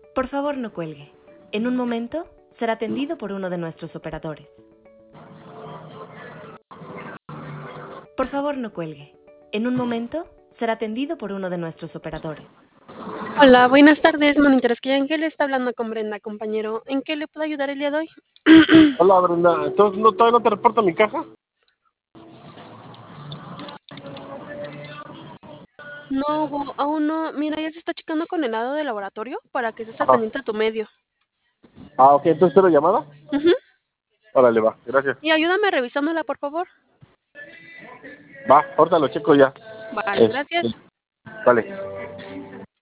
Por favor, no cuelgue. En un momento será atendido por uno de nuestros operadores. Por favor, no cuelgue. En un momento será atendido por uno de nuestros operadores. Hola, buenas tardes. Monitores que Ángel está hablando con Brenda, compañero. ¿En qué le puedo ayudar el día de hoy? Hola, Brenda. Entonces, ¿todavía no te reporta mi caja? No, Hugo, aún no. Mira, ya se está checando con el lado de laboratorio para que estés al Ajá. pendiente a tu medio. Ah, ok. ¿Entonces espero llamada? Ujú. Órale, va. Gracias. Y ayúdame revisándola, por favor. Va, ahorita lo checo ya. Vale, gracias. Vale.